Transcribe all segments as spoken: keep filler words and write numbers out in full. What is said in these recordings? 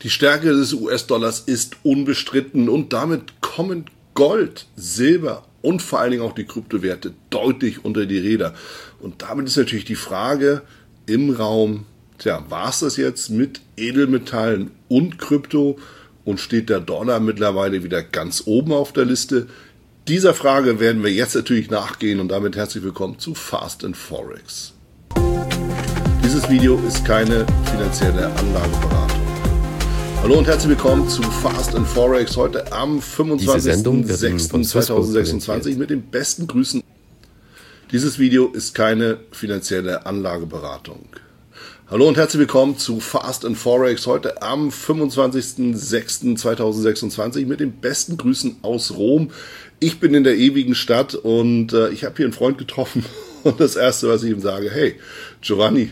Die Stärke des U S-Dollars ist unbestritten und damit kommen Gold, Silber und vor allen Dingen auch die Kryptowerte deutlich unter die Räder. Und damit ist natürlich die Frage im Raum, tja, war es das jetzt mit Edelmetallen und Krypto und steht der Dollar mittlerweile wieder ganz oben auf der Liste? Dieser Frage werden wir jetzt natürlich nachgehen und damit herzlich willkommen zu Fast and Forex. Dieses Video ist keine finanzielle Anlageberatung. Hallo und herzlich willkommen zu Fast and Forex, heute am fünfundzwanzigsten sechsten zweitausendsechsundzwanzig mit den besten Grüßen. Dieses Video ist keine finanzielle Anlageberatung. Hallo und herzlich willkommen zu Fast and Forex, heute am fünfundzwanzigsten sechsten zweitausendsechsundzwanzig mit den besten Grüßen aus Rom. Ich bin in der ewigen Stadt und äh, ich habe hier einen Freund getroffen und das Erste, was ich ihm sage, hey Giovanni,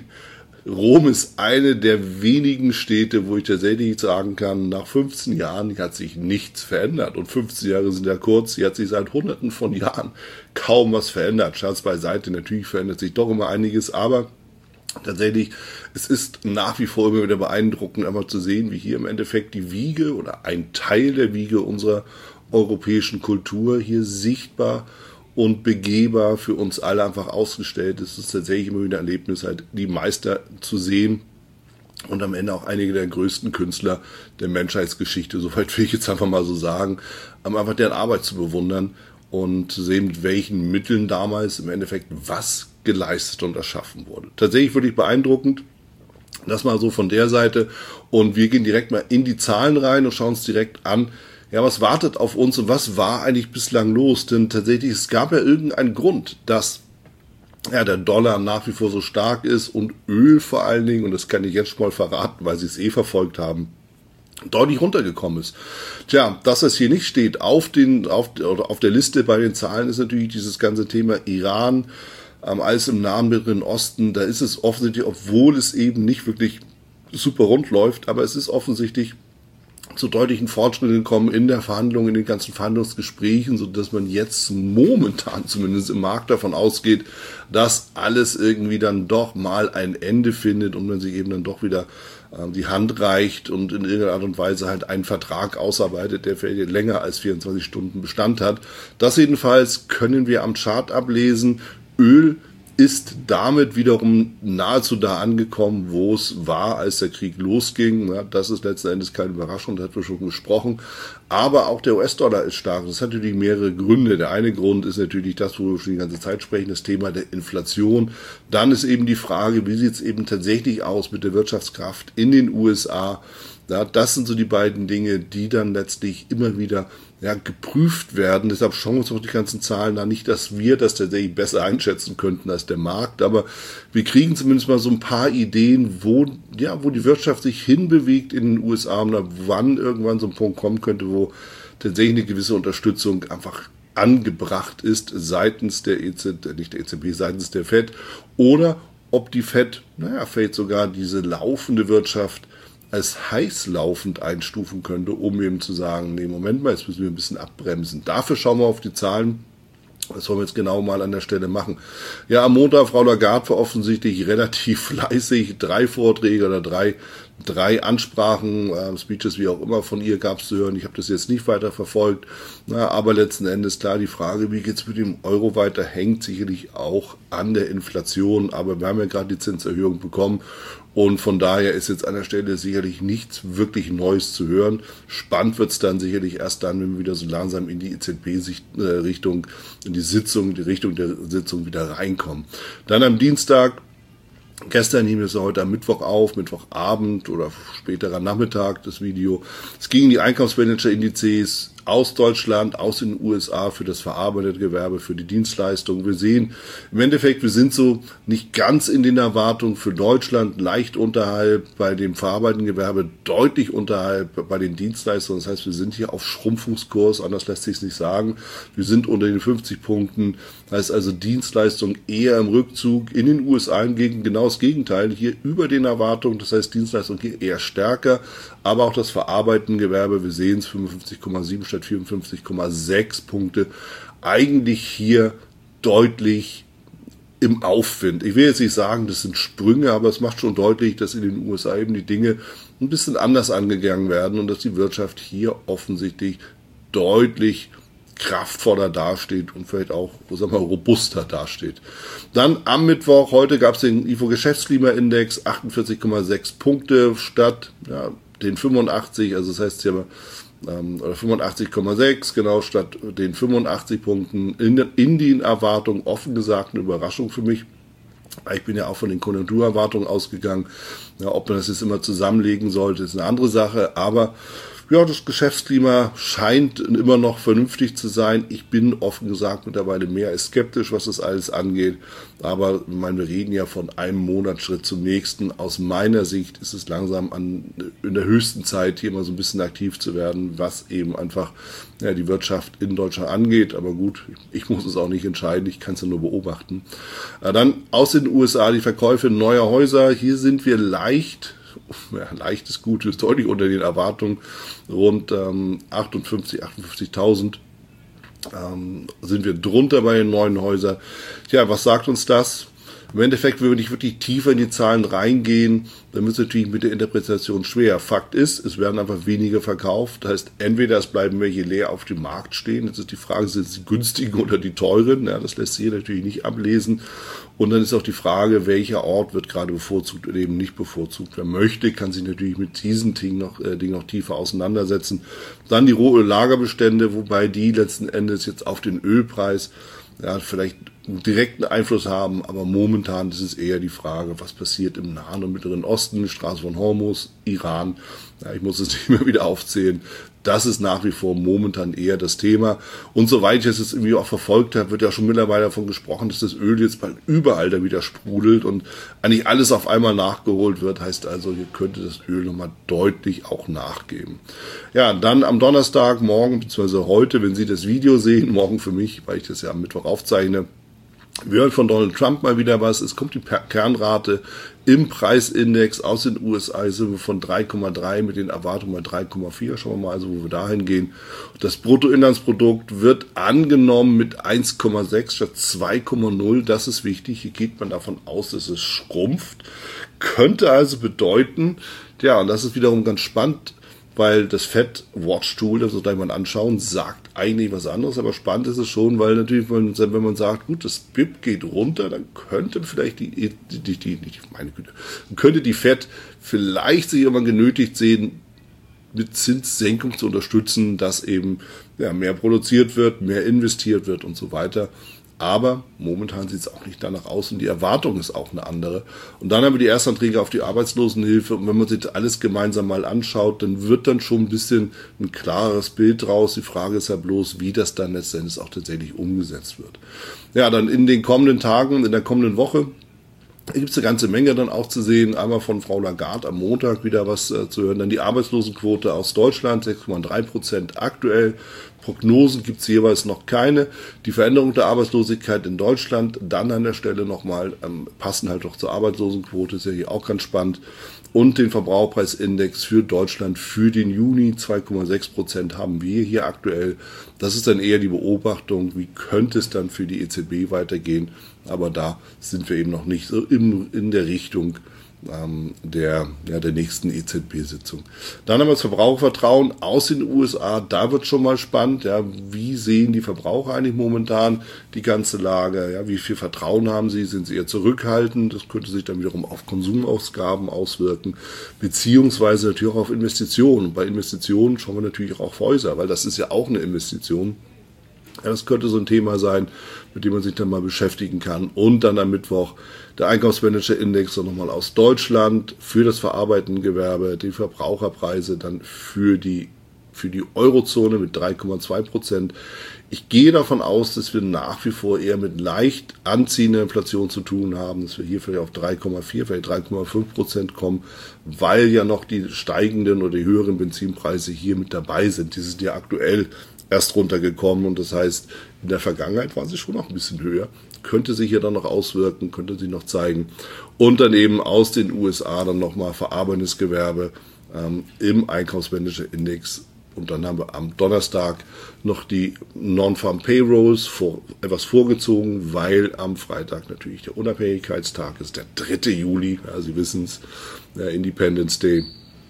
Rom ist eine der wenigen Städte, wo ich tatsächlich sagen kann, nach fünfzehn Jahren hat sich nichts verändert. Und fünfzehn Jahre sind ja kurz, hier hat sich seit hunderten von Jahren kaum was verändert. Scherz beiseite, natürlich verändert sich doch immer einiges, aber tatsächlich, es ist nach wie vor immer wieder beeindruckend, einmal zu sehen, wie hier im Endeffekt die Wiege oder ein Teil der Wiege unserer europäischen Kultur hier sichtbar und begehbar für uns alle einfach ausgestellt ist. Es ist tatsächlich immer wieder ein Erlebnis, halt die Meister zu sehen und am Ende auch einige der größten Künstler der Menschheitsgeschichte, soweit will ich jetzt einfach mal so sagen, einfach deren Arbeit zu bewundern und zu sehen, mit welchen Mitteln damals im Endeffekt was geleistet und erschaffen wurde. Tatsächlich wirklich beeindruckend. Das mal so von der Seite und wir gehen direkt mal in die Zahlen rein und schauen uns direkt an, ja, was wartet auf uns und was war eigentlich bislang los? Denn tatsächlich, es gab ja irgendeinen Grund, dass ja, der Dollar nach wie vor so stark ist und Öl vor allen Dingen, und das kann ich jetzt schon mal verraten, weil sie es eh verfolgt haben, deutlich runtergekommen ist. Tja, dass das hier nicht steht auf den, auf, oder auf der Liste bei den Zahlen, ist natürlich dieses ganze Thema Iran, ähm, alles im Nahen Mittleren Osten. Da ist es offensichtlich, obwohl es eben nicht wirklich super rund läuft, aber es ist offensichtlich zu deutlichen Fortschritten gekommen in der Verhandlung, in den ganzen Verhandlungsgesprächen, so dass man jetzt momentan zumindest im Markt davon ausgeht, dass alles irgendwie dann doch mal ein Ende findet und man sich eben dann doch wieder äh, die Hand reicht und in irgendeiner Art und Weise halt einen Vertrag ausarbeitet, der vielleicht länger als vierundzwanzig Stunden Bestand hat. Das jedenfalls können wir am Chart ablesen. Öl ist damit wiederum nahezu da angekommen, wo es war, als der Krieg losging. Ja, das ist letzten Endes keine Überraschung, das hat wir schon besprochen. Aber auch der U S-Dollar ist stark. Das hat natürlich mehrere Gründe. Der eine Grund ist natürlich das, wo wir schon die ganze Zeit sprechen, das Thema der Inflation. Dann ist eben die Frage, wie sieht es eben tatsächlich aus mit der Wirtschaftskraft in den U S A? Ja, das sind so die beiden Dinge, die dann letztlich immer wieder ja, geprüft werden. Deshalb schauen wir uns auch die ganzen Zahlen an. Nicht, dass wir das tatsächlich besser einschätzen könnten als der Markt, aber wir kriegen zumindest mal so ein paar Ideen, wo, ja, wo die Wirtschaft sich hinbewegt in den U S A und wann irgendwann so ein Punkt kommen könnte, wo tatsächlich eine gewisse Unterstützung einfach angebracht ist seitens der E Z B, nicht der E Z B, seitens der Fed, oder ob die Fed, naja, vielleicht sogar diese laufende Wirtschaft als heiß laufend einstufen könnte, um eben zu sagen, nee, Moment mal, jetzt müssen wir ein bisschen abbremsen. Dafür schauen wir auf die Zahlen. Das wollen wir jetzt genau mal an der Stelle machen. Ja, am Montag, Frau Lagarde war offensichtlich relativ fleißig. Drei Vorträge oder drei, drei Ansprachen, äh, Speeches, wie auch immer, von ihr gab es zu hören. Ich habe das jetzt nicht weiter verfolgt. Na, aber letzten Endes klar, die Frage, wie geht's mit dem Euro weiter, hängt sicherlich auch an der Inflation. Aber wir haben ja gerade die Zinserhöhung bekommen. Und von daher ist jetzt an der Stelle sicherlich nichts wirklich Neues zu hören. Spannend wird's dann sicherlich erst dann, wenn wir wieder so langsam in die E Z B-Richtung, in die Sitzung, die Richtung der Sitzung wieder reinkommen. Dann am Dienstag, gestern nehmen wir es heute am Mittwoch auf, Mittwochabend oder späterer Nachmittag das Video. Es ging in die Einkaufsmanager-Indizes aus Deutschland, aus den U S A für das verarbeitete Gewerbe, für die Dienstleistungen. Wir sehen im Endeffekt, wir sind so nicht ganz in den Erwartungen für Deutschland, leicht unterhalb bei dem verarbeitenden Gewerbe, deutlich unterhalb bei den Dienstleistungen. Das heißt, wir sind hier auf Schrumpfungskurs, anders lässt sich es nicht sagen. Wir sind unter den fünfzig Punkten. Das heißt also Dienstleistungen eher im Rückzug. In den U S A hingegen genau das Gegenteil, hier über den Erwartungen. Das heißt, Dienstleistungen hier eher stärker, aber auch das verarbeitende Gewerbe, wir sehen es, fünfundfünfzig Komma sieben statt vierundfünfzig Komma sechs Punkte, eigentlich hier deutlich im Aufwind. Ich will jetzt nicht sagen, das sind Sprünge, aber es macht schon deutlich, dass in den U S A eben die Dinge ein bisschen anders angegangen werden und dass die Wirtschaft hier offensichtlich deutlich kraftvoller dasteht und vielleicht auch, sagen wir mal, robuster dasteht. Dann am Mittwoch, heute gab es den I F O-Geschäftsklimaindex, achtundvierzig Komma sechs Punkte statt ja, den fünfundachtzig, also das heißt hier ähm, oder fünfundachtzig Komma sechs, genau, statt den fünfundachtzig Punkten in, in den Erwartungen, offen gesagt, eine Überraschung für mich. Ich bin ja auch von den Konjunkturerwartungen ausgegangen. Ja, ob man das jetzt immer zusammenlegen sollte, ist eine andere Sache, aber ja, das Geschäftsklima scheint immer noch vernünftig zu sein. Ich bin offen gesagt mittlerweile mehr als skeptisch, was das alles angeht. Aber ich meine, wir reden ja von einem Monatsschritt zum nächsten. Aus meiner Sicht ist es langsam an, in der höchsten Zeit, hier mal so ein bisschen aktiv zu werden, was eben einfach ja, die Wirtschaft in Deutschland angeht. Aber gut, ich muss es auch nicht entscheiden, ich kann es ja nur beobachten. Dann aus den U S A die Verkäufe neuer Häuser. Hier sind wir leicht, ja, leichtes Gutes, deutlich unter den Erwartungen, rund ähm, achtundfünfzig, achtundfünfzigtausend ähm, sind wir drunter bei den neuen Häusern. Tja, was sagt uns das? Im Endeffekt, wenn wir nicht wirklich tiefer in die Zahlen reingehen, dann wird es natürlich mit der Interpretation schwer. Fakt ist, es werden einfach weniger verkauft. Das heißt, entweder es bleiben welche leer auf dem Markt stehen. Jetzt ist die Frage, sind es die günstigen oder die teuren? Ja, das lässt sich hier natürlich nicht ablesen. Und dann ist auch die Frage, welcher Ort wird gerade bevorzugt oder eben nicht bevorzugt. Wer möchte, kann sich natürlich mit diesen Dingen noch, äh, Dingen noch tiefer auseinandersetzen. Dann die Rohöllagerbestände, wobei die letzten Endes jetzt auf den Ölpreis ja, vielleicht einen direkten Einfluss haben, aber momentan ist es eher die Frage, was passiert im Nahen und Mittleren Osten, Straße von Hormuz, Iran. Ja, ich muss es nicht mehr wieder aufzählen. Das ist nach wie vor momentan eher das Thema. Und soweit ich es jetzt irgendwie auch verfolgt habe, wird ja schon mittlerweile davon gesprochen, dass das Öl jetzt bald überall da wieder sprudelt und eigentlich alles auf einmal nachgeholt wird. Heißt also, hier könnte das Öl nochmal deutlich auch nachgeben. Ja, dann am Donnerstag, morgen, beziehungsweise heute, wenn Sie das Video sehen, morgen für mich, weil ich das ja am Mittwoch aufzeichne, wir hören von Donald Trump mal wieder was. Es kommt die Kernrate im Preisindex aus den U S A, sind wir von drei Komma drei mit den Erwartungen bei drei Komma vier. Schauen wir mal also, wo wir dahin gehen. Das Bruttoinlandsprodukt wird angenommen mit eins Komma sechs statt zwei Komma null. Das ist wichtig. Hier geht man davon aus, dass es schrumpft. Könnte also bedeuten, ja, und das ist wiederum ganz spannend, weil das Fed Watch Tool, das wir gleich mal anschauen, sagt eigentlich was anderes, aber spannend ist es schon, weil natürlich, wenn man sagt, gut, das B I P geht runter, dann könnte vielleicht die, die, die, die nicht, meine Güte, könnte die Fed vielleicht sich irgendwann genötigt sehen, mit Zinssenkung zu unterstützen, dass eben ja, mehr produziert wird, mehr investiert wird und so weiter. Aber momentan sieht es auch nicht danach aus und die Erwartung ist auch eine andere. Und dann haben wir die Erstanträge auf die Arbeitslosenhilfe. Und wenn man sich das alles gemeinsam mal anschaut, dann wird dann schon ein bisschen ein klareres Bild draus. Die Frage ist ja bloß, wie das dann letztendlich auch tatsächlich umgesetzt wird. Ja, dann in den kommenden Tagen, in der kommenden Woche, gibt es eine ganze Menge dann auch zu sehen. Einmal von Frau Lagarde am Montag wieder was äh, zu hören. Dann die Arbeitslosenquote aus Deutschland, sechs Komma drei Prozent aktuell. Prognosen gibt es jeweils noch keine. Die Veränderung der Arbeitslosigkeit in Deutschland, dann an der Stelle nochmal, ähm, passen halt doch zur Arbeitslosenquote, ist ja hier auch ganz spannend. Und den Verbraucherpreisindex für Deutschland für den Juni, zwei Komma sechs Prozent haben wir hier aktuell. Das ist dann eher die Beobachtung, wie könnte es dann für die E Z B weitergehen. Aber da sind wir eben noch nicht so in, in der Richtung ähm, der, ja, der nächsten E Z B-Sitzung. Dann haben wir das Verbrauchervertrauen aus den U S A. Da wird schon mal spannend. Ja, wie sehen die Verbraucher eigentlich momentan die ganze Lage? Ja, wie viel Vertrauen haben sie? Sind sie eher zurückhaltend? Das könnte sich dann wiederum auf Konsumausgaben auswirken, beziehungsweise natürlich auch auf Investitionen. Und bei Investitionen schauen wir natürlich auch auf Häuser, weil das ist ja auch eine Investition. Ja, das könnte so ein Thema sein, mit dem man sich dann mal beschäftigen kann. Und dann am Mittwoch der Einkaufsmanager-Index noch nochmal aus Deutschland für das verarbeitende Gewerbe, die Verbraucherpreise dann für die, für die Eurozone mit drei Komma zwei Prozent. Ich gehe davon aus, dass wir nach wie vor eher mit leicht anziehender Inflation zu tun haben, dass wir hier vielleicht auf drei Komma vier, vielleicht drei Komma fünf Prozent kommen, weil ja noch die steigenden oder die höheren Benzinpreise hier mit dabei sind. Die sind ja aktuell erst runtergekommen und das heißt, in der Vergangenheit waren sie schon noch ein bisschen höher. Könnte sich hier dann noch auswirken, könnte sich noch zeigen. Und dann eben aus den U S A dann nochmal verarbeitendes Gewerbe ähm, im Einkaufsmanager-Index Und dann haben wir am Donnerstag noch die Non-Farm Payrolls vor, etwas vorgezogen, weil am Freitag natürlich der Unabhängigkeitstag ist, der dritte Juli, ja, Sie wissen es, der Independence Day.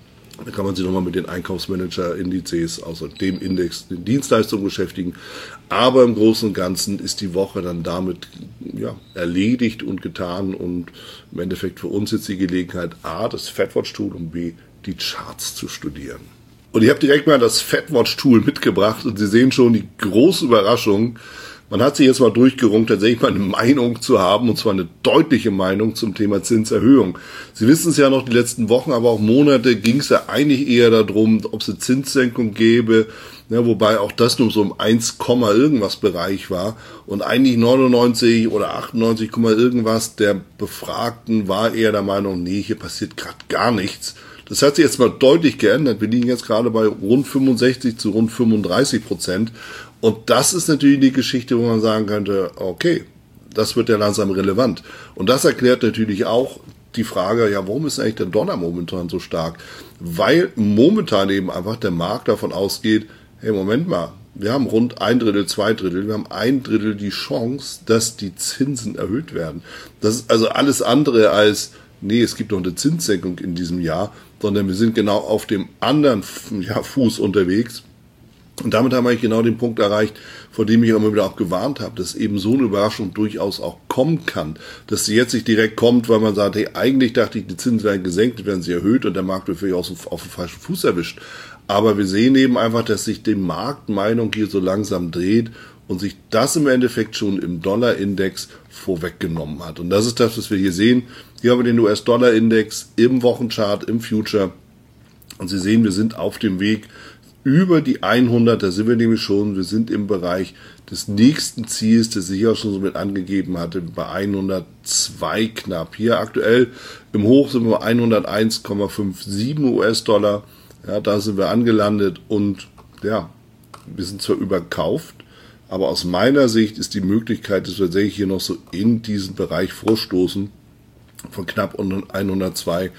Da kann man sich nochmal mit den Einkaufsmanager-Indizes, außer dem Index, den Dienstleistungen beschäftigen. Aber im Großen und Ganzen ist die Woche dann damit ja, erledigt und getan. Und im Endeffekt für uns jetzt die Gelegenheit, A, das FedWatch-Tool und B, die Charts zu studieren. Und ich habe direkt mal das FedWatch-Tool mitgebracht und Sie sehen schon die große Überraschung. Man hat sich jetzt mal durchgerungen, tatsächlich mal eine Meinung zu haben, und zwar eine deutliche Meinung zum Thema Zinserhöhung. Sie wissen es ja noch, die letzten Wochen, aber auch Monate ging es ja eigentlich eher darum, ob es eine Zinssenkung gäbe, ja, wobei auch das nur so im eins, irgendwas Bereich war. Und eigentlich neunundneunzig oder achtundneunzig, irgendwas der Befragten war eher der Meinung, nee, hier passiert gerade gar nichts. Das hat sich jetzt mal deutlich geändert. Wir liegen jetzt gerade bei rund fünfundsechzig zu rund fünfunddreißig Prozent. Und das ist natürlich die Geschichte, wo man sagen könnte, okay, das wird ja langsam relevant. Und das erklärt natürlich auch die Frage, ja, warum ist eigentlich der Dollar momentan so stark? Weil momentan eben einfach der Markt davon ausgeht, hey, Moment mal, wir haben rund ein Drittel, zwei Drittel, wir haben ein Drittel die Chance, dass die Zinsen erhöht werden. Das ist also alles andere als, nee, es gibt noch eine Zinssenkung in diesem Jahr, sondern wir sind genau auf dem anderen ja, Fuß unterwegs. Und damit haben wir eigentlich genau den Punkt erreicht, vor dem ich immer wieder auch gewarnt habe, dass eben so eine Überraschung durchaus auch kommen kann. Dass sie jetzt nicht direkt kommt, weil man sagt, hey, eigentlich dachte ich, die Zinsen werden gesenkt, werden sie erhöht und der Markt wird vielleicht auch auf den falschen Fuß erwischt. Aber wir sehen eben einfach, dass sich die Marktmeinung hier so langsam dreht und sich das im Endeffekt schon im Dollarindex vorweggenommen hat. Und das ist das, was wir hier sehen. Hier haben wir den U S-Dollar-Index im Wochenchart, im Future. Und Sie sehen, wir sind auf dem Weg über die hundert, da sind wir nämlich schon, wir sind im Bereich des nächsten Ziels, das ich auch schon so mit angegeben hatte, bei hundertzwei knapp. Hier aktuell im Hoch sind wir bei hunderteins Komma siebenundfünfzig U S-Dollar, ja, da sind wir angelandet und ja, wir sind zwar überkauft, aber aus meiner Sicht ist die Möglichkeit, dass wir tatsächlich hier noch so in diesen Bereich vorstoßen, von knapp hundertzwei,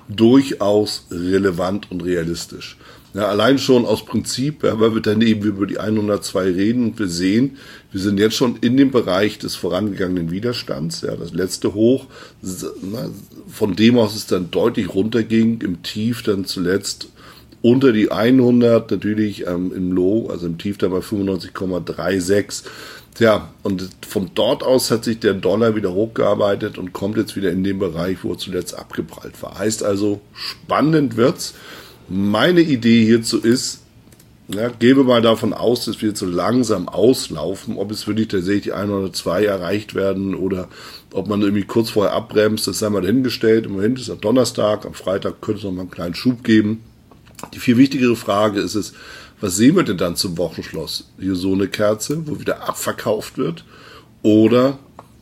durchaus relevant und realistisch. Ja, allein schon aus Prinzip, ja, weil wir dann eben über die hundertzwei reden und wir sehen, wir sind jetzt schon in dem Bereich des vorangegangenen Widerstands. Ja, das letzte Hoch, na, von dem aus es dann deutlich runterging, im Tief dann zuletzt unter die hundert, natürlich ähm, im Low, also im Tief dann bei fünfundneunzig Komma sechsunddreißig. Tja, und von dort aus hat sich der Dollar wieder hochgearbeitet und kommt jetzt wieder in den Bereich, wo er zuletzt abgeprallt war. Heißt also, spannend wird's. Meine Idee hierzu ist, ja, gehen wir mal davon aus, dass wir jetzt so langsam auslaufen, ob es wirklich tatsächlich die hundertzwei erreicht werden oder ob man irgendwie kurz vorher abbremst, das sei mal dahingestellt. Im Moment ist es Donnerstag, am Freitag könnte es noch mal einen kleinen Schub geben. Die viel wichtigere Frage ist es, was sehen wir denn dann zum Wochenschluss? Hier so eine Kerze, wo wieder abverkauft wird, oder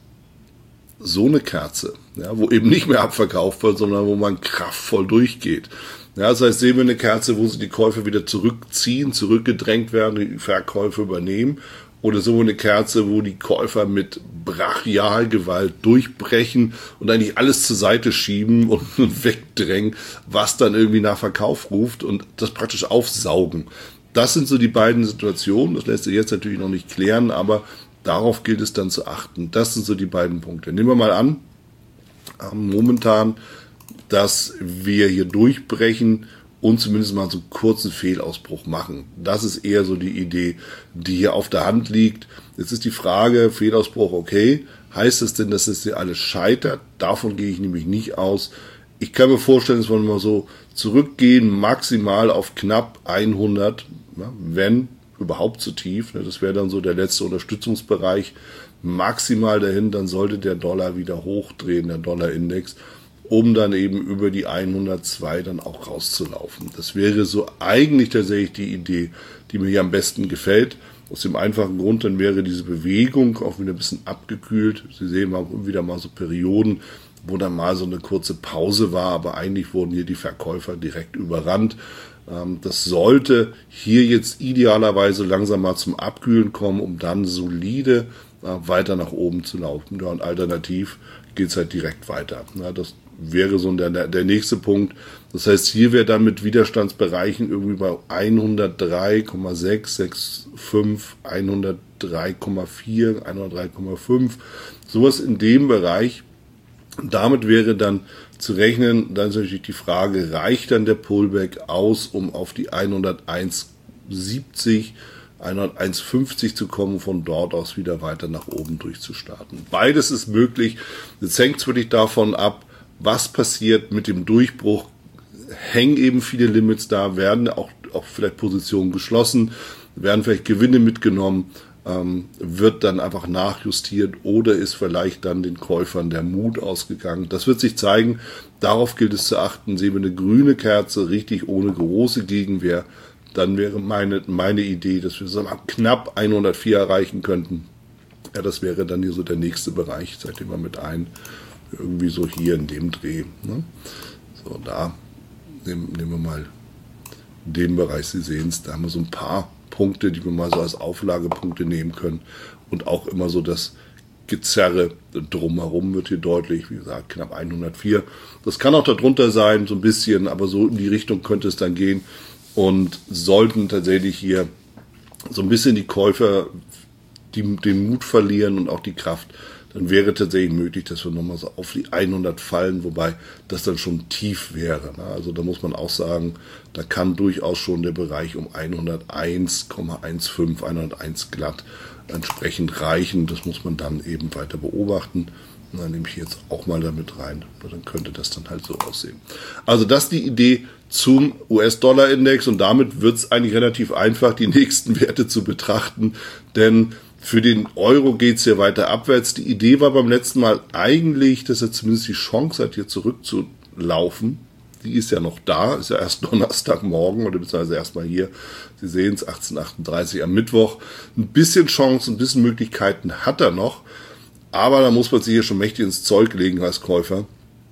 so eine Kerze, ja, wo eben nicht mehr abverkauft wird, sondern wo man kraftvoll durchgeht. Ja, das heißt, sehen wir eine Kerze, wo sich die Käufer wieder zurückziehen, zurückgedrängt werden, die Verkäufe übernehmen, oder so eine Kerze, wo die Käufer mit Brachialgewalt durchbrechen und eigentlich alles zur Seite schieben und wegdrängen, was dann irgendwie nach Verkauf ruft und das praktisch aufsaugen. Das sind so die beiden Situationen. Das lässt sich jetzt natürlich noch nicht klären, aber darauf gilt es dann zu achten. Das sind so die beiden Punkte. Nehmen wir mal an, momentan, dass wir hier durchbrechen und zumindest mal so einen kurzen Fehlausbruch machen. Das ist eher so die Idee, die hier auf der Hand liegt. Jetzt ist die Frage, Fehlausbruch, okay, heißt das denn, dass es hier alles scheitert? Davon gehe ich nämlich nicht aus. Ich kann mir vorstellen, dass wir mal so zurückgehen, maximal auf knapp hundert, ja, wenn überhaupt zu tief. Ne, das wäre dann so der letzte Unterstützungsbereich. Maximal dahin, dann sollte der Dollar wieder hochdrehen, der Dollarindex, um dann eben über die hundertzwei dann auch rauszulaufen. Das wäre so eigentlich tatsächlich die Idee, die mir hier am besten gefällt. Aus dem einfachen Grund, dann wäre diese Bewegung auch wieder ein bisschen abgekühlt. Sie sehen, wir haben wieder mal so Perioden, wo dann mal so eine kurze Pause war, aber eigentlich wurden hier die Verkäufer direkt überrannt. Das sollte hier jetzt idealerweise langsam mal zum Abkühlen kommen, um dann solide weiter nach oben zu laufen. Ja, und alternativ geht es halt direkt weiter. Ja, das wäre so der, der nächste Punkt. Das heißt, hier wäre dann mit Widerstandsbereichen irgendwie bei hundertdrei Komma sechs sechs fünf, hundertdrei Komma vier, hundertdrei Komma fünf, sowas in dem Bereich. Damit wäre dann zu rechnen, dann ist natürlich die Frage, reicht dann der Pullback aus, um auf die hunderteins Komma siebzig, hunderteins Komma fünfzig zu kommen, von dort aus wieder weiter nach oben durchzustarten. Beides ist möglich. Jetzt hängt es wirklich davon ab, was passiert mit dem Durchbruch. Hängen eben viele Limits da, werden auch, auch vielleicht Positionen geschlossen, werden vielleicht Gewinne mitgenommen, ähm, wird dann einfach nachjustiert oder ist vielleicht dann den Käufern der Mut ausgegangen. Das wird sich zeigen. Darauf gilt es zu achten. Sehen wir eine grüne Kerze, richtig ohne große Gegenwehr, dann wäre meine, meine Idee, dass wir sagen, knapp hundertvier erreichen könnten. Ja, das wäre dann hier so der nächste Bereich, seitdem wir mit ein, irgendwie so hier in dem Dreh. Ne? So, da nehmen, nehmen wir mal den Bereich, Sie sehen es, da haben wir so ein paar Punkte, die wir mal so als Auflagepunkte nehmen können. Und auch immer so das Gezerre drumherum wird hier deutlich, wie gesagt, knapp hundertvier. Das kann auch darunter sein, so ein bisschen, aber so in die Richtung könnte es dann gehen. Und sollten tatsächlich hier so ein bisschen die Käufer die, den Mut verlieren und auch die Kraft, dann wäre tatsächlich möglich, dass wir nochmal so auf die hundert fallen, wobei das dann schon tief wäre. Ne? Also da muss man auch sagen, da kann durchaus schon der Bereich um hunderteins Komma fünfzehn, hunderteins glatt entsprechend reichen. Das muss man dann eben weiter beobachten. Und dann nehme ich jetzt auch mal damit rein, weil dann könnte das dann halt so aussehen. Also das ist die Idee zum U S-Dollar-Index und damit wird es eigentlich relativ einfach, die nächsten Werte zu betrachten, denn für den Euro geht es hier weiter abwärts. Die Idee war beim letzten Mal eigentlich, dass er zumindest die Chance hat, hier zurückzulaufen. Die ist ja noch da, ist ja erst Donnerstagmorgen oder beziehungsweise erstmal hier. Sie sehen es, achtzehn Uhr achtunddreißig am Mittwoch. Ein bisschen Chance, ein bisschen Möglichkeiten hat er noch. Aber da muss man sich hier schon mächtig ins Zeug legen als Käufer,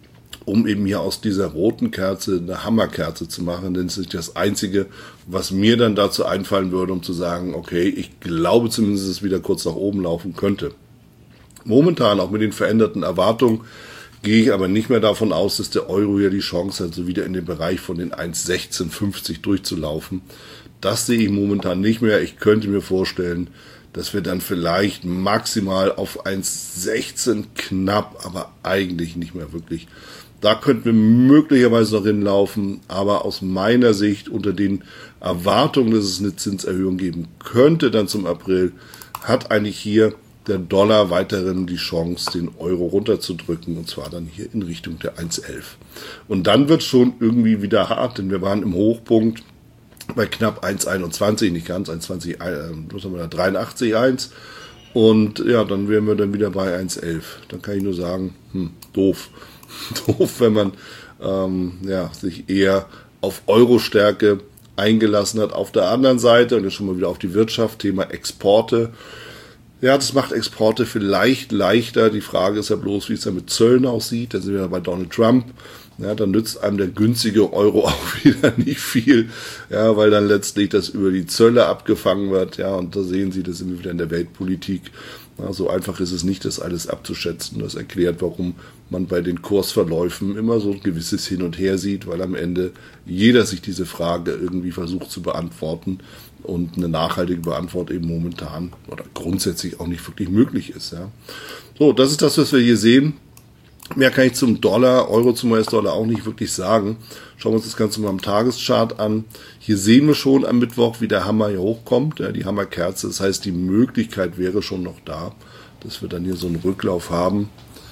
um eben hier aus dieser roten Kerze eine Hammerkerze zu machen. Denn es ist das Einzige, was mir dann dazu einfallen würde, um zu sagen, okay, ich glaube zumindest, dass es wieder kurz nach oben laufen könnte. Momentan, auch mit den veränderten Erwartungen, gehe ich aber nicht mehr davon aus, dass der Euro hier die Chance hat, so wieder in den Bereich von den eins Komma sechzehn fünfzig durchzulaufen. Das sehe ich momentan nicht mehr. Ich könnte mir vorstellen, dass wir dann vielleicht maximal auf eins Komma sechzehn knapp, aber eigentlich nicht mehr wirklich. Da könnten wir möglicherweise noch hinlaufen, aber aus meiner Sicht unter den Erwartungen, dass es eine Zinserhöhung geben könnte dann zum April, hat eigentlich hier der Dollar weiterhin die Chance, den Euro runterzudrücken, und zwar dann hier in Richtung der eins Komma elf. Und dann wird es schon irgendwie wieder hart, denn wir waren im Hochpunkt bei knapp eins Komma einundzwanzig, nicht ganz, eins Komma zwanzig, äh, was haben wir da, dreiundachtzig Komma eins. Und ja, dann wären wir dann wieder bei eins Komma elf. Dann kann ich nur sagen, hm, doof. Doof, wenn man ähm, ja, sich eher auf Euro-Stärke eingelassen hat. Auf der anderen Seite, und jetzt schon mal wieder auf die Wirtschaft, Thema Exporte. Ja, das macht Exporte vielleicht leichter. Die Frage ist ja bloß, wie es da mit Zöllen aussieht. Da sind wir bei Donald Trump. Ja, dann nützt einem der günstige Euro auch wieder nicht viel, ja, weil dann letztlich das über die Zölle abgefangen wird. Ja, und da sehen Sie, da sind wir wieder in der Weltpolitik. Ja, so einfach ist es nicht, das alles abzuschätzen. Das erklärt, warum man bei den Kursverläufen immer so ein gewisses Hin und Her sieht, weil am Ende jeder sich diese Frage irgendwie versucht zu beantworten und eine nachhaltige Beantwortung eben momentan oder grundsätzlich auch nicht wirklich möglich ist. Ja. So, das ist das, was wir hier sehen. Mehr kann ich zum Dollar, Euro zum U S-Dollar auch nicht wirklich sagen. Schauen wir uns das Ganze mal am Tageschart an. Hier sehen wir schon am Mittwoch, wie der Hammer hier hochkommt, ja, die Hammerkerze. Das heißt, die Möglichkeit wäre schon noch da, dass wir dann hier so einen Rücklauf haben.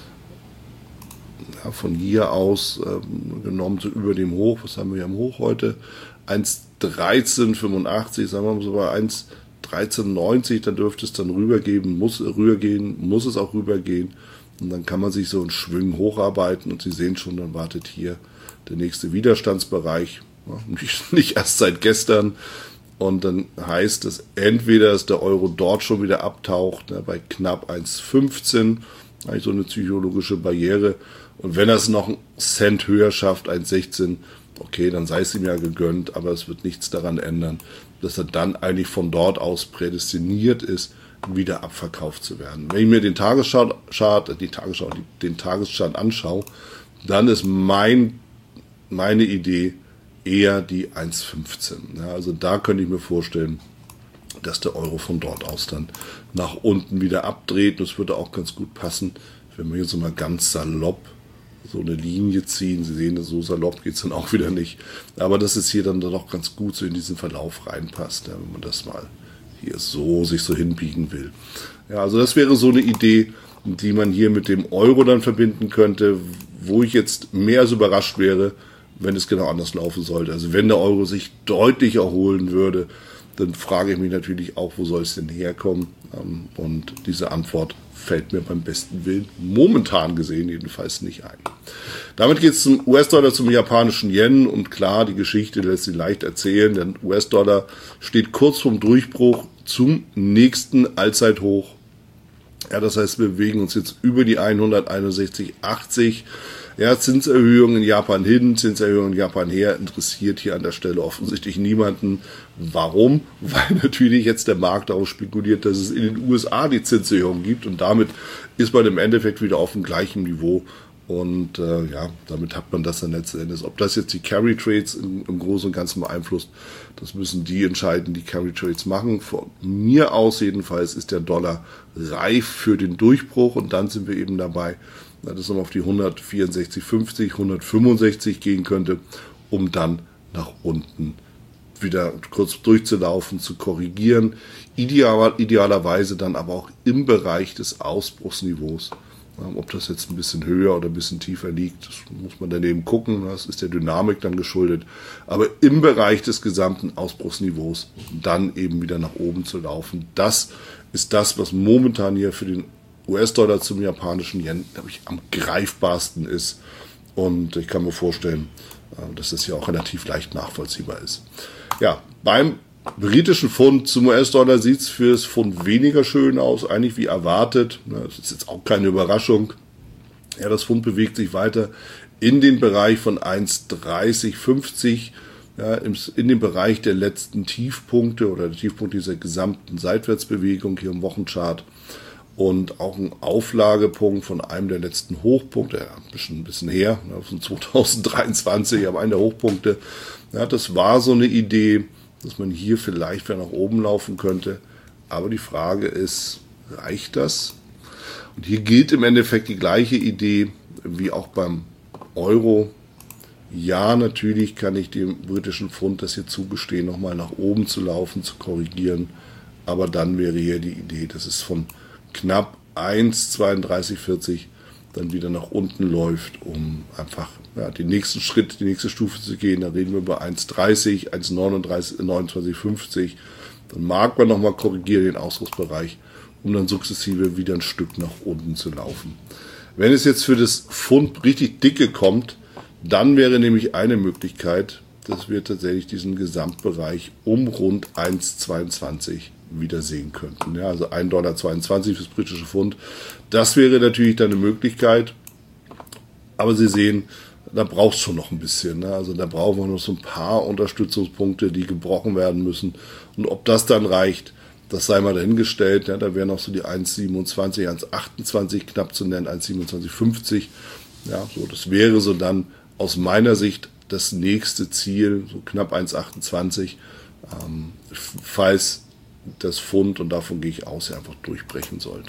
Ja, von hier aus ähm, genommen so über dem Hoch. Was haben wir hier am Hoch heute? eins Komma dreizehn fünfundachtzig, sagen wir mal so bei eins Komma dreizehn neunzig. Dann dürfte es dann rübergehen, muss rübergehen, muss es auch rübergehen. Und dann kann man sich so in Schwüngen hocharbeiten und Sie sehen schon, dann wartet hier der nächste Widerstandsbereich, ja, nicht, nicht erst seit gestern. Und dann heißt es entweder, dass der Euro dort schon wieder abtaucht, ne, bei knapp eins Komma fünfzehn, eigentlich so eine psychologische Barriere. Und wenn er es noch einen Cent höher schafft, eins Komma sechzehn, okay, dann sei es ihm ja gegönnt, aber es wird nichts daran ändern, dass er dann eigentlich von dort aus prädestiniert ist, wieder abverkauft zu werden. Wenn ich mir den Tageschart, die Tagesschau, den Tageschart anschaue, dann ist mein, meine Idee eher die eins fünfzehn. Ja, also da könnte ich mir vorstellen, dass der Euro von dort aus dann nach unten wieder abdreht. Das würde auch ganz gut passen, wenn wir jetzt so mal ganz salopp so eine Linie ziehen. Sie sehen, so salopp geht es dann auch wieder nicht. Aber dass es hier dann doch ganz gut so in diesen Verlauf reinpasst, ja, wenn man das mal hier so sich so hinbiegen will. Ja, also das wäre so eine Idee, die man hier mit dem Euro dann verbinden könnte, wo ich jetzt mehr als überrascht wäre, wenn es genau anders laufen sollte. Also wenn der Euro sich deutlich erholen würde, dann frage ich mich natürlich auch, wo soll es denn herkommen? Und diese Antwort fällt mir beim besten Willen momentan gesehen jedenfalls nicht ein. Damit geht es zum U S-Dollar, zum japanischen Yen. Und klar, die Geschichte lässt sich leicht erzählen. Der U S-Dollar steht kurz vorm Durchbruch zum nächsten Allzeithoch. Ja, das heißt, wir bewegen uns jetzt über die hunderteinundsechzig Komma achtzig. Ja, Zinserhöhungen in Japan hin, Zinserhöhungen in Japan her, interessiert hier an der Stelle offensichtlich niemanden. Warum? Weil natürlich jetzt der Markt darauf spekuliert, dass es in den U S A die Zinserhöhung gibt und damit ist man im Endeffekt wieder auf dem gleichen Niveau. Und äh, ja, damit hat man das dann letzten Endes. Ob das jetzt die Carry Trades im, im Großen und Ganzen beeinflusst, das müssen die entscheiden, die Carry Trades machen. Von mir aus jedenfalls ist der Dollar reif für den Durchbruch und dann sind wir eben dabei, dass es nochmal auf die hundertvierundsechzig Komma fünfzig, hundertfünfundsechzig gehen könnte, um dann nach unten wieder kurz durchzulaufen, zu korrigieren. Ideal, idealerweise dann aber auch im Bereich des Ausbruchsniveaus. Ob das jetzt ein bisschen höher oder ein bisschen tiefer liegt, das muss man daneben gucken. Das ist der Dynamik dann geschuldet. Aber im Bereich des gesamten Ausbruchsniveaus dann eben wieder nach oben zu laufen. Das ist das, was momentan hier für den U S-Dollar zum japanischen Yen, glaube ich, am greifbarsten ist. Und ich kann mir vorstellen, dass das hier auch relativ leicht nachvollziehbar ist. Ja, beim britischen Pfund zum U S-Dollar sieht es für das Pfund weniger schön aus, eigentlich wie erwartet. Das ist jetzt auch keine Überraschung. Ja, das Pfund bewegt sich weiter in den Bereich von eins Komma dreißig fünfzig, ja, in den Bereich der letzten Tiefpunkte oder der Tiefpunkt dieser gesamten Seitwärtsbewegung hier im Wochenchart. Und auch ein Auflagepunkt von einem der letzten Hochpunkte, ja, ein bisschen, ein bisschen her, von zweitausenddreiundzwanzig, aber einer der Hochpunkte. Ja, das war so eine Idee, dass man hier vielleicht wieder nach oben laufen könnte. Aber die Frage ist, reicht das? Und hier gilt im Endeffekt die gleiche Idee wie auch beim Euro. Ja, natürlich kann ich dem britischen Pfund das hier zugestehen, nochmal nach oben zu laufen, zu korrigieren. Aber dann wäre hier die Idee, dass es von knapp eins Komma zweiunddreißig vierzig dann wieder nach unten läuft, um einfach ja, den nächsten Schritt, die nächste Stufe zu gehen. Da reden wir über eins Komma dreißig, eins Komma neunundzwanzig fünfzig. Dann mag man nochmal korrigieren den Ausdrucksbereich, um dann sukzessive wieder ein Stück nach unten zu laufen. Wenn es jetzt für das Pfund richtig dicke kommt, dann wäre nämlich eine Möglichkeit, dass wir tatsächlich diesen Gesamtbereich um rund eins Komma zweiundzwanzig wieder sehen könnten. Ja, also ein Komma zweiundzwanzig Dollar fürs britische Pfund. Das wäre natürlich dann eine Möglichkeit. Aber Sie sehen, da braucht es schon noch ein bisschen. Ne? Also da brauchen wir noch so ein paar Unterstützungspunkte, die gebrochen werden müssen. Und ob das dann reicht, das sei mal dahingestellt. Ja, da wäre noch so die eins Komma siebenundzwanzig, eins Komma achtundzwanzig knapp zu nennen, eins Komma siebenundzwanzig fünfzig. Ja, so, das wäre so dann aus meiner Sicht das nächste Ziel, so knapp eins Komma achtundzwanzig, ähm, falls das Pfund, und davon gehe ich aus, ja einfach durchbrechen sollte.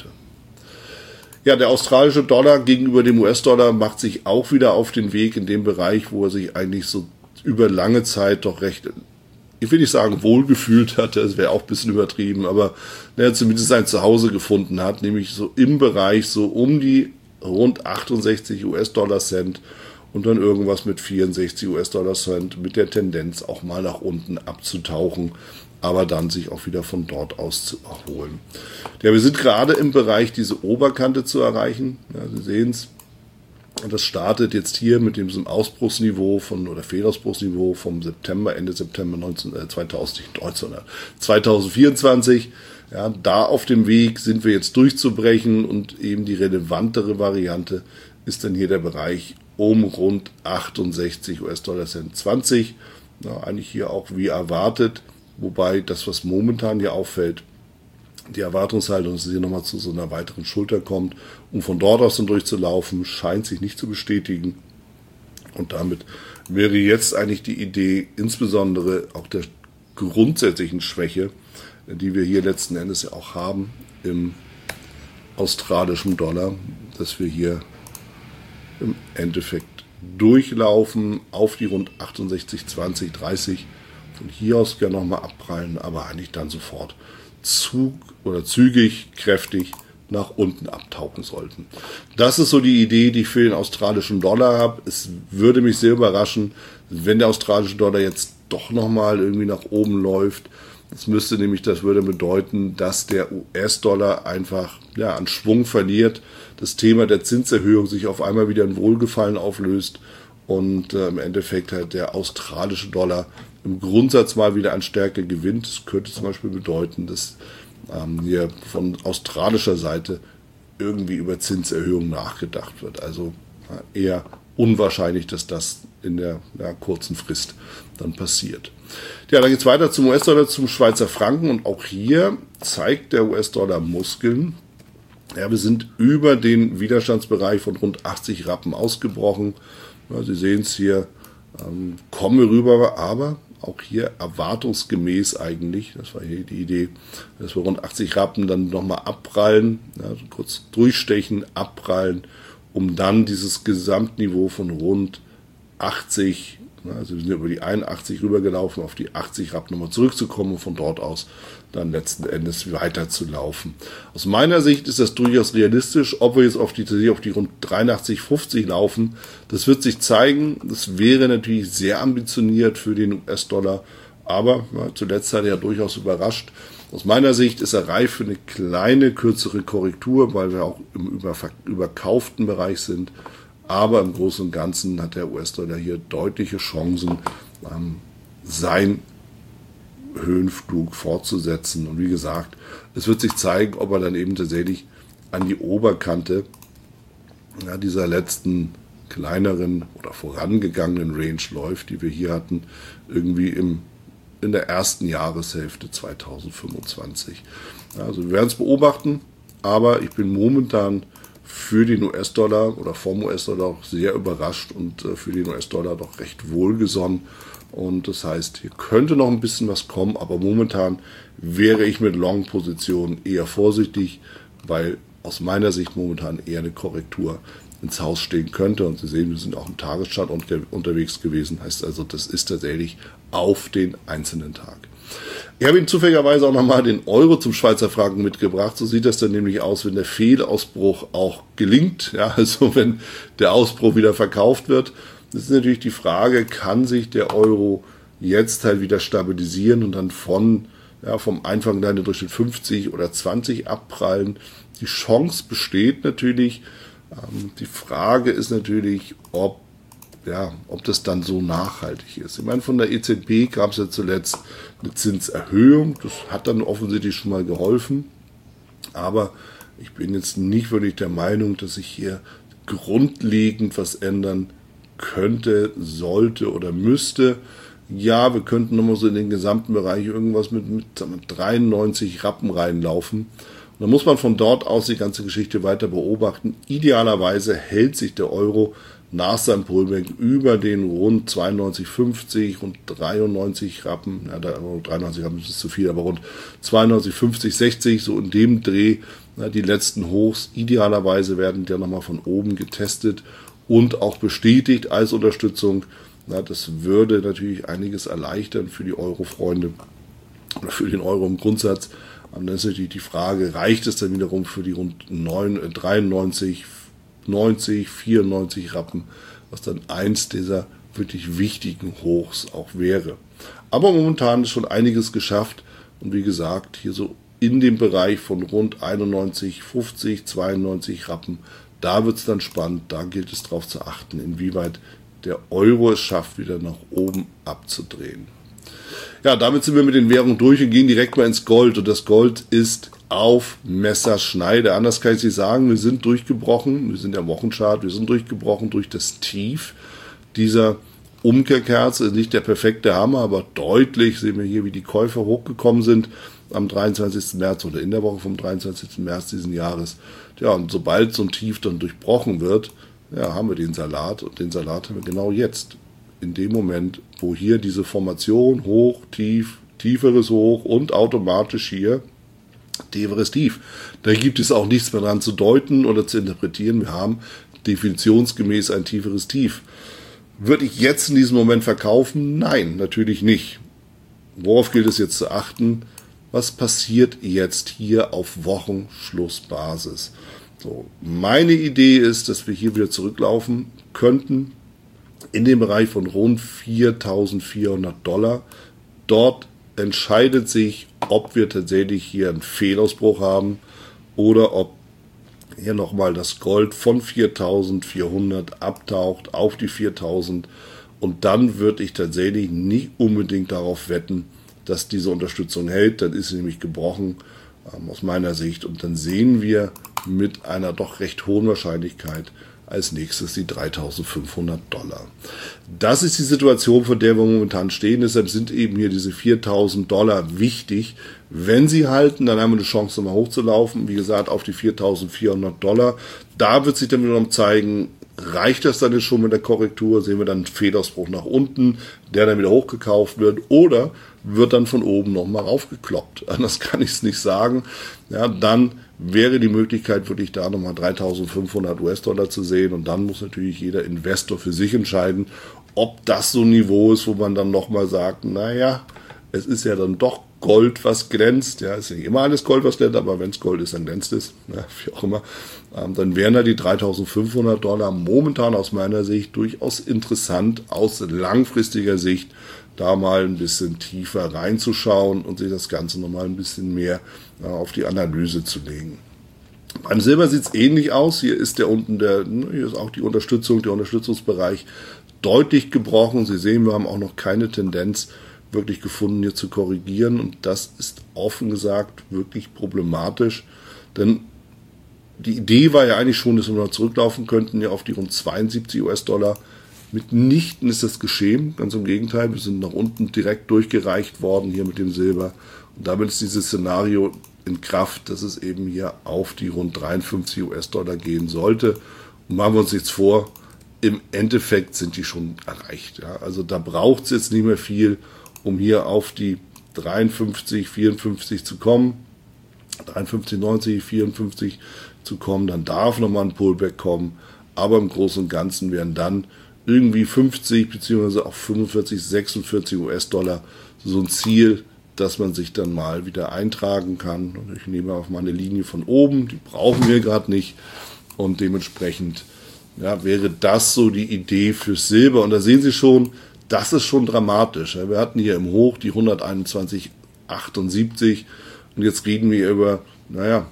Ja, der australische Dollar gegenüber dem U S-Dollar macht sich auch wieder auf den Weg in dem Bereich, wo er sich eigentlich so über lange Zeit doch recht, ich will nicht sagen wohlgefühlt hatte, das wäre auch ein bisschen übertrieben, aber er zumindest sein Zuhause gefunden hat, nämlich so im Bereich so um die rund achtundsechzig U S-Dollar Cent und dann irgendwas mit vierundsechzig U S-Dollar Cent mit der Tendenz auch mal nach unten abzutauchen, aber dann sich auch wieder von dort aus zu erholen. Ja, wir sind gerade im Bereich, diese Oberkante zu erreichen. Ja, Sie sehen es. Und das startet jetzt hier mit dem so einem Ausbruchsniveau von oder Fehlausbruchsniveau vom September, Ende September neunzehn, äh, zweitausend, neunzehn, zweitausendvierundzwanzig. Ja, da auf dem Weg sind wir jetzt durchzubrechen und eben die relevantere Variante ist dann hier der Bereich um rund achtundsechzig U S-Dollar Cent zwanzig. Ja, eigentlich hier auch wie erwartet. Wobei das, was momentan hier auffällt, die Erwartungshaltung, dass es hier nochmal zu so einer weiteren Schulter kommt, um von dort aus dann durchzulaufen, scheint sich nicht zu bestätigen. Und damit wäre jetzt eigentlich die Idee, insbesondere auch der grundsätzlichen Schwäche, die wir hier letzten Endes ja auch haben im australischen Dollar, dass wir hier im Endeffekt durchlaufen auf die rund achtundsechzig, zwanzig, dreißig, von hier aus gerne nochmal abprallen, aber eigentlich dann sofort zug oder zügig, kräftig nach unten abtauchen sollten. Das ist so die Idee, die ich für den australischen Dollar habe. Es würde mich sehr überraschen, wenn der australische Dollar jetzt doch nochmal irgendwie nach oben läuft. Das müsste nämlich, das würde bedeuten, dass der U S-Dollar einfach ja, an Schwung verliert, das Thema der Zinserhöhung sich auf einmal wieder in Wohlgefallen auflöst und äh, im Endeffekt halt der australische Dollar im Grundsatz mal wieder an Stärke gewinnt. Das könnte zum Beispiel bedeuten, dass ähm, hier von australischer Seite irgendwie über Zinserhöhungen nachgedacht wird. Also äh, eher unwahrscheinlich, dass das in der ja, kurzen Frist dann passiert. Ja, dann geht es weiter zum U S-Dollar, zum Schweizer Franken und auch hier zeigt der U S-Dollar Muskeln. Ja, wir sind über den Widerstandsbereich von rund achtzig Rappen ausgebrochen. Ja, Sie sehen es hier, ähm, kommen wir rüber, aber auch hier erwartungsgemäß eigentlich, das war hier die Idee, dass wir rund achtzig Rappen dann nochmal abprallen, ja, also kurz durchstechen, abprallen, um dann dieses Gesamtniveau von rund achtzig, also wir sind über die einundachtzig rübergelaufen, auf die achtzig Rappen nochmal zurückzukommen und von dort aus dann letzten Endes weiter zu laufen. Aus meiner Sicht ist das durchaus realistisch. Ob wir jetzt auf die, auf die rund dreiundachtzig fünfzig laufen, das wird sich zeigen. Das wäre natürlich sehr ambitioniert für den U S-Dollar, aber ja, zuletzt hat er ja durchaus überrascht. Aus meiner Sicht ist er reif für eine kleine, kürzere Korrektur, weil wir auch im überver- überkauften Bereich sind. Aber im Großen und Ganzen hat der U S-Dollar hier deutliche Chancen, ähm, sein Höhenflug fortzusetzen. Und wie gesagt, es wird sich zeigen, ob er dann eben tatsächlich an die Oberkante ja, dieser letzten kleineren oder vorangegangenen Range läuft, die wir hier hatten, irgendwie im, in der ersten Jahreshälfte zweitausendfünfundzwanzig. Ja, also wir werden es beobachten, aber ich bin momentan für den U S-Dollar oder vom U S-Dollar auch sehr überrascht und äh, für den U S-Dollar doch recht wohlgesonnen. Und das heißt, hier könnte noch ein bisschen was kommen, aber momentan wäre ich mit Long-Positionen eher vorsichtig, weil aus meiner Sicht momentan eher eine Korrektur ins Haus stehen könnte. Und Sie sehen, wir sind auch im Tageschart unterwegs gewesen. Heißt also, das ist tatsächlich auf den einzelnen Tag. Ich habe Ihnen zufälligerweise auch nochmal den Euro zum Schweizer Franken mitgebracht. So sieht das dann nämlich aus, wenn der Fehlausbruch auch gelingt. Ja, also wenn der Ausbruch wieder verkauft wird. Das ist natürlich die Frage, kann sich der Euro jetzt halt wieder stabilisieren und dann von ja, vom Einfang dann durch den fünfzig oder zwanzig abprallen. Die Chance besteht natürlich. Ähm, die Frage ist natürlich, ob, ja, ob das dann so nachhaltig ist. Ich meine, von der E Z B gab es ja zuletzt eine Zinserhöhung. Das hat dann offensichtlich schon mal geholfen. Aber ich bin jetzt nicht wirklich der Meinung, dass sich hier grundlegend was ändern könnte, sollte oder müsste. Ja, wir könnten nochmal so in den gesamten Bereich irgendwas mit, mit dreiundneunzig Rappen reinlaufen. Und dann muss man von dort aus die ganze Geschichte weiter beobachten. Idealerweise hält sich der Euro nach seinem Pullback über den rund zweiundneunzig fünfzig, rund dreiundneunzig Rappen, ja, dreiundneunzig Rappen ist zu viel, aber rund zweiundneunzig fünfzig, sechzig, so in dem Dreh, ja, die letzten Hochs. Idealerweise werden die nochmal von oben getestet und auch bestätigt als Unterstützung. Na, das würde natürlich einiges erleichtern für die Euro-Freunde oder für den Euro im Grundsatz. Und dann ist natürlich die Frage, reicht es dann wiederum für die rund dreiundneunzig, neunzig, vierundneunzig Rappen, was dann eins dieser wirklich wichtigen Hochs auch wäre. Aber momentan ist schon einiges geschafft und wie gesagt, hier so in dem Bereich von rund einundneunzig, fünfzig, zweiundneunzig Rappen, da wird es dann spannend, da gilt es darauf zu achten, inwieweit der Euro es schafft, wieder nach oben abzudrehen. Ja, damit sind wir mit den Währungen durch und gehen direkt mal ins Gold. Und das Gold ist auf Messerschneide. Anders kann ich nicht sagen, wir sind durchgebrochen, wir sind ja im Wochenchart, wir sind durchgebrochen durch das Tief dieser Umkehrkerze. Ist nicht der perfekte Hammer, aber deutlich sehen wir hier, wie die Käufer hochgekommen sind am dreiundzwanzigsten März oder in der Woche vom dreiundzwanzigsten März diesen Jahres. Ja, und sobald so ein Tief dann durchbrochen wird, ja, haben wir den Salat und den Salat haben wir genau jetzt. In dem Moment, wo hier diese Formation hoch, tief, tieferes Hoch und automatisch hier tieferes Tief. Da gibt es auch nichts mehr dran zu deuten oder zu interpretieren. Wir haben definitionsgemäß ein tieferes Tief. Würde ich jetzt in diesem Moment verkaufen? Nein, natürlich nicht. Worauf gilt es jetzt zu achten? Was passiert jetzt hier auf Wochenschlussbasis? So, meine Idee ist, dass wir hier wieder zurücklaufen könnten in den Bereich von rund viertausendvierhundert Dollar. Dort entscheidet sich, ob wir tatsächlich hier einen Fehlausbruch haben oder ob hier nochmal das Gold von viertausendvierhundert abtaucht auf die viertausend. Und dann würde ich tatsächlich nicht unbedingt darauf wetten, dass diese Unterstützung hält. Dann ist sie nämlich gebrochen, ähm, aus meiner Sicht. Und dann sehen wir mit einer doch recht hohen Wahrscheinlichkeit als nächstes die dreitausendfünfhundert Dollar. Das ist die Situation, vor der wir momentan stehen. Deshalb sind eben hier diese viertausend Dollar wichtig. Wenn sie halten, dann haben wir eine Chance, nochmal hochzulaufen. Wie gesagt, auf die viertausendvierhundert Dollar. Da wird sich dann wiederum zeigen, reicht das dann jetzt schon mit der Korrektur? Sehen wir dann einen Fehlausbruch nach unten, der dann wieder hochgekauft wird? Oder wird dann von oben nochmal raufgekloppt? Anders kann ich es nicht sagen. Ja, dann wäre die Möglichkeit, wirklich da nochmal dreitausendfünfhundert US-Dollar zu sehen. Und dann muss natürlich jeder Investor für sich entscheiden, ob das so ein Niveau ist, wo man dann nochmal sagt, naja, es ist ja dann doch Gold, was glänzt. Ja, ist ja nicht immer alles Gold, was glänzt, aber wenn es Gold ist, dann glänzt es. Ja, wie auch immer. Ähm, dann wären da die dreitausendfünfhundert Dollar momentan aus meiner Sicht durchaus interessant, aus langfristiger Sicht, da mal ein bisschen tiefer reinzuschauen und sich das Ganze nochmal ein bisschen mehr äh, auf die Analyse zu legen. Beim Silber sieht es ähnlich aus. Hier ist der unten der, hier ist auch die Unterstützung, der Unterstützungsbereich deutlich gebrochen. Sie sehen, wir haben auch noch keine Tendenz wirklich gefunden, hier zu korrigieren. Und das ist offen gesagt wirklich problematisch. Denn die Idee war ja eigentlich schon, dass wir noch zurücklaufen könnten, ja auf die rund zweiundsiebzig US-Dollar. Mitnichten ist das geschehen, ganz im Gegenteil. Wir sind nach unten direkt durchgereicht worden hier mit dem Silber. Und damit ist dieses Szenario in Kraft, dass es eben hier auf die rund dreiundfünfzig US-Dollar gehen sollte. Und machen wir uns nichts vor, im Endeffekt sind die schon erreicht. Ja. Also da braucht es jetzt nicht mehr viel, um hier auf die dreiundfünfzig, vierundfünfzig zu kommen. dreiundfünfzig, neunzig, vierundfünfzig zu kommen. Dann darf nochmal ein Pullback kommen. Aber im Großen und Ganzen werden dann irgendwie fünfzig beziehungsweise auch fünfundvierzig, sechsundvierzig US-Dollar so ein Ziel, dass man sich dann mal wieder eintragen kann. Und ich nehme auf meine Linie von oben, die brauchen wir gerade nicht. Und dementsprechend ja, wäre das so die Idee fürs Silber. Und da sehen Sie schon, das ist schon dramatisch. Wir hatten hier im Hoch die hunderteinundzwanzig Komma achtundsiebzig und jetzt reden wir über, naja,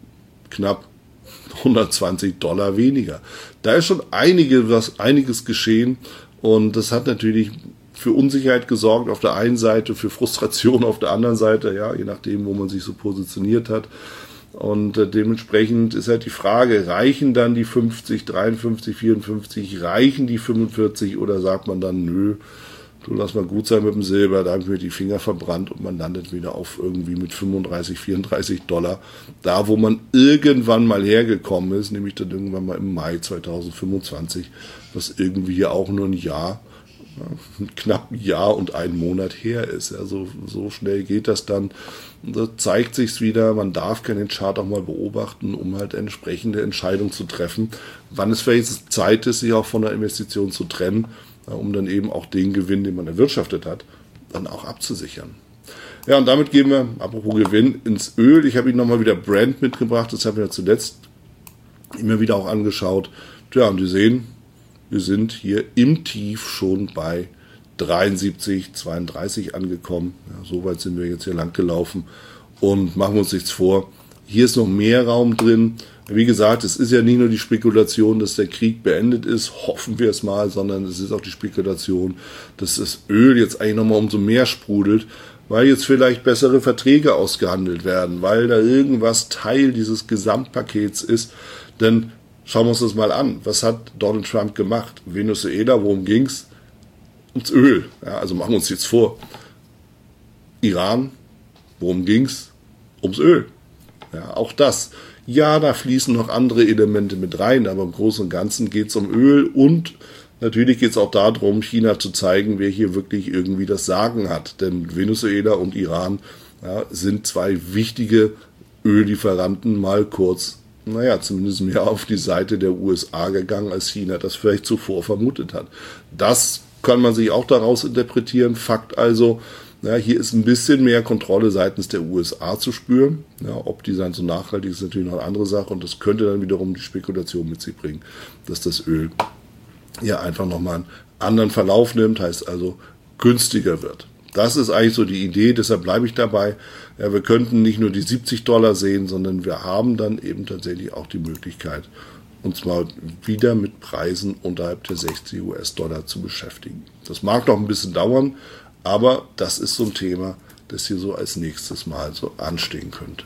knapp hundertzwanzig Dollar weniger. Da ist schon einige, was, einiges geschehen und das hat natürlich für Unsicherheit gesorgt auf der einen Seite, für Frustration auf der anderen Seite, ja, je nachdem, wo man sich so positioniert hat. Und äh, dementsprechend ist halt die Frage, reichen dann die fünfzig, dreiundfünfzig, vierundfünfzig, reichen die fünfundvierzig oder sagt man dann, nö, du lass mal gut sein mit dem Silber, da haben wir die Finger verbrannt und man landet wieder auf irgendwie mit fünfunddreißig, vierunddreißig Dollar. Da, wo man irgendwann mal hergekommen ist, nämlich dann irgendwann mal im Mai zweitausendfünfundzwanzig, was irgendwie ja auch nur ein Jahr, ja, knapp ein Jahr und ein Monat her ist. Ja, so, so schnell geht das dann. Und da zeigt sich's wieder, man darf keinen Chart auch mal beobachten, um halt entsprechende Entscheidungen zu treffen, wann es vielleicht Zeit ist, sich auch von der Investition zu trennen, ja, um dann eben auch den Gewinn, den man erwirtschaftet hat, dann auch abzusichern. Ja, und damit gehen wir, apropos Gewinn, ins Öl. Ich habe Ihnen nochmal wieder Brent mitgebracht, das haben wir ja zuletzt immer wieder auch angeschaut. Tja, und Sie sehen, wir sind hier im Tief schon bei dreiundsiebzig, zweiunddreißig angekommen. Ja, so weit sind wir jetzt hier lang gelaufen und machen wir uns nichts vor. Hier ist noch mehr Raum drin. Wie gesagt, es ist ja nicht nur die Spekulation, dass der Krieg beendet ist, hoffen wir es mal, sondern es ist auch die Spekulation, dass das Öl jetzt eigentlich nochmal umso mehr sprudelt, weil jetzt vielleicht bessere Verträge ausgehandelt werden, weil da irgendwas Teil dieses Gesamtpakets ist. Denn schauen wir uns das mal an. Was hat Donald Trump gemacht? Venezuela, worum ging's? Ums Öl. Ja, also machen wir uns jetzt vor. Iran, worum ging's? Ums Öl. Ja, auch das. Ja, da fließen noch andere Elemente mit rein, aber im Großen und Ganzen geht es um Öl und natürlich geht es auch darum, China zu zeigen, wer hier wirklich irgendwie das Sagen hat. Denn Venezuela und Iran ja, sind zwei wichtige Öllieferanten mal kurz, naja, zumindest mehr auf die Seite der U S A gegangen, als China das vielleicht zuvor vermutet hat. Das kann man sich auch daraus interpretieren. Fakt also, ja, hier ist ein bisschen mehr Kontrolle seitens der U S A zu spüren. Ja, ob die dann so nachhaltig ist, natürlich noch eine andere Sache. Und das könnte dann wiederum die Spekulation mit sich bringen, dass das Öl ja einfach nochmal einen anderen Verlauf nimmt, heißt also günstiger wird. Das ist eigentlich so die Idee, deshalb bleibe ich dabei. Ja, wir könnten nicht nur die siebzig Dollar sehen, sondern wir haben dann eben tatsächlich auch die Möglichkeit, uns mal wieder mit Preisen unterhalb der sechzig US-Dollar zu beschäftigen. Das mag noch ein bisschen dauern, aber das ist so ein Thema, das hier so als nächstes Mal so anstehen könnte.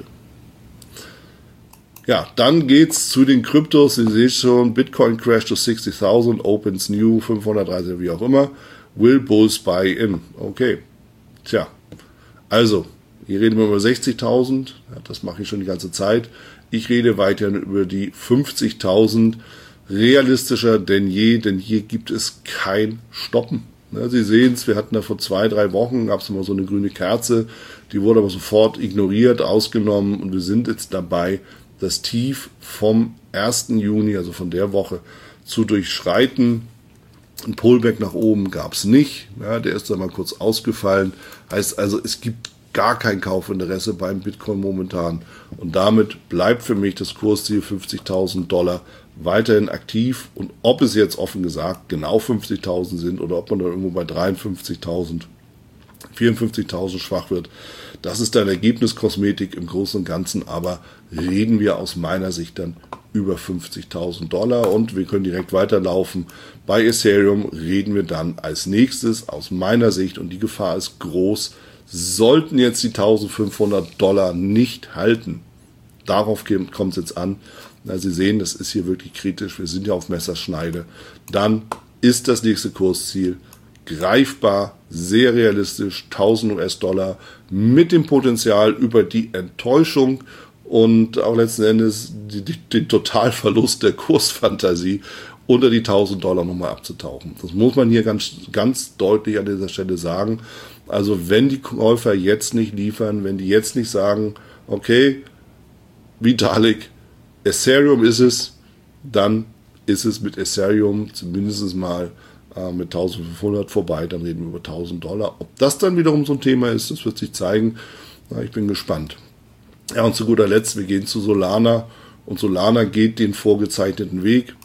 Ja, dann geht's zu den Kryptos. Sie sehen schon, Bitcoin Crash to sixty-tausand, Opens New fünfhundertdreißig, wie auch immer. Will Bulls buy in? Okay. Tja, also, hier reden wir über sechzigtausend. Ja, das mache ich schon die ganze Zeit. Ich rede weiterhin über die fünfzigtausend. Realistischer denn je, denn hier gibt es kein Stoppen. Ja, Sie sehen es, wir hatten da vor zwei, drei Wochen, gab es mal so eine grüne Kerze. Die wurde aber sofort ignoriert, ausgenommen. Und wir sind jetzt dabei, das Tief vom ersten Juni, also von der Woche, zu durchschreiten. Ein Pullback nach oben gab es nicht. Ja, der ist dann mal kurz ausgefallen. Heißt also, es gibt gar kein Kaufinteresse beim Bitcoin momentan. Und damit bleibt für mich das Kursziel fünfzigtausend Dollar weiterhin aktiv. Und ob es jetzt offen gesagt genau fünfzigtausend sind oder ob man dann irgendwo bei dreiundfünfzigtausend, vierundfünfzigtausend schwach wird, das ist dann Ergebniskosmetik im Großen und Ganzen. Aber reden wir aus meiner Sicht dann über fünfzigtausend Dollar und wir können direkt weiterlaufen. Bei Ethereum reden wir dann als nächstes aus meiner Sicht und die Gefahr ist groß, sollten jetzt die eintausendfünfhundert Dollar nicht halten. Darauf kommt es jetzt an. Na, Sie sehen, das ist hier wirklich kritisch. Wir sind ja auf Messerschneide. Dann ist das nächste Kursziel greifbar, sehr realistisch, tausend US-Dollar mit dem Potenzial über die Enttäuschung und auch letzten Endes die, die, den Totalverlust der Kursfantasie unter die tausend Dollar nochmal abzutauchen. Das muss man hier ganz, ganz deutlich an dieser Stelle sagen. Also wenn die Käufer jetzt nicht liefern, wenn die jetzt nicht sagen, okay, Vitalik, Ethereum ist es, dann ist es mit Ethereum zumindest mal äh, mit eintausendfünfhundert vorbei, dann reden wir über tausend Dollar. Ob das dann wiederum so ein Thema ist, das wird sich zeigen. Na, ich bin gespannt. Ja, und zu guter Letzt, wir gehen zu Solana und Solana geht den vorgezeichneten Weg.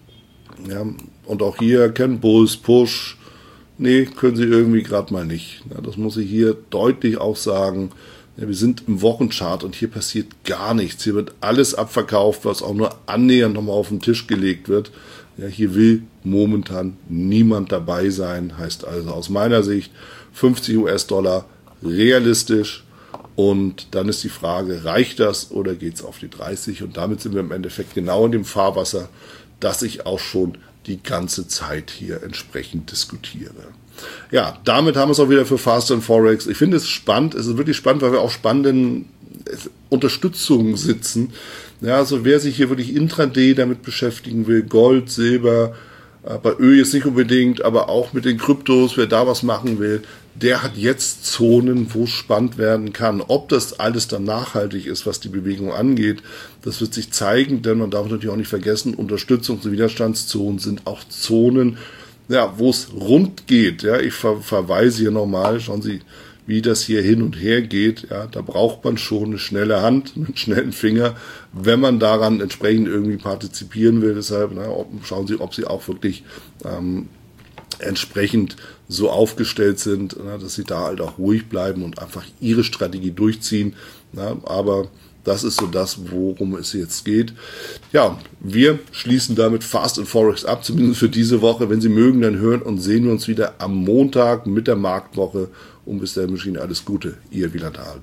Ja, und auch hier kein Bulls, Push, nee, können sie irgendwie gerade mal nicht. Ja, das muss ich hier deutlich auch sagen. Ja, wir sind im Wochenchart und hier passiert gar nichts. Hier wird alles abverkauft, was auch nur annähernd nochmal auf den Tisch gelegt wird. Ja, hier will momentan niemand dabei sein. Heißt also aus meiner Sicht fünfzig US-Dollar realistisch. Und dann ist die Frage, reicht das oder geht es auf die dreißig? Und damit sind wir im Endeffekt genau in dem Fahrwasser, das ich auch schon die ganze Zeit hier entsprechend diskutiere. Ja, damit haben wir es auch wieder für Fast and Forex. Ich finde es spannend, es ist wirklich spannend, weil wir auch spannenden Unterstützungen sitzen. Ja, also wer sich hier wirklich intraday damit beschäftigen will, Gold, Silber, bei Öl jetzt nicht unbedingt, aber auch mit den Kryptos, wer da was machen will, der hat jetzt Zonen, wo es spannend werden kann. Ob das alles dann nachhaltig ist, was die Bewegung angeht, das wird sich zeigen, denn man darf natürlich auch nicht vergessen, Unterstützungs- und Widerstandszonen sind auch Zonen, ja, wo es rund geht. Ja, ich ver- verweise hier nochmal, schauen Sie, wie das hier hin und her geht. Ja, da braucht man schon eine schnelle Hand, einen schnellen Finger, wenn man daran entsprechend irgendwie partizipieren will. Deshalb na, ob, schauen Sie, ob Sie auch wirklich ähm, entsprechend so aufgestellt sind, na, dass Sie da halt auch ruhig bleiben und einfach Ihre Strategie durchziehen. Na, aber das ist so das, worum es jetzt geht. Ja, wir schließen damit Fast and Forex ab, zumindest für diese Woche. Wenn Sie mögen, dann hören und sehen wir uns wieder am Montag mit der Marktwoche. Und bis dahin wünsche ich Ihnen alles Gute. Ihr Wieland Alt.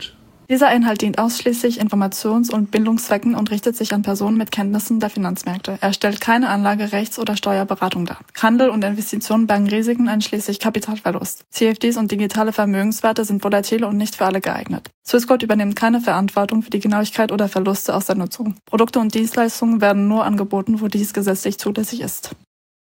Dieser Inhalt dient ausschließlich Informations- und Bildungszwecken und richtet sich an Personen mit Kenntnissen der Finanzmärkte. Er stellt keine Anlage-, Rechts- oder Steuerberatung dar. Handel und Investitionen bergen Risiken einschließlich Kapitalverlust. C F Ds und digitale Vermögenswerte sind volatil und nicht für alle geeignet. Swissquote übernimmt keine Verantwortung für die Genauigkeit oder Verluste aus der Nutzung. Produkte und Dienstleistungen werden nur angeboten, wo dies gesetzlich zulässig ist.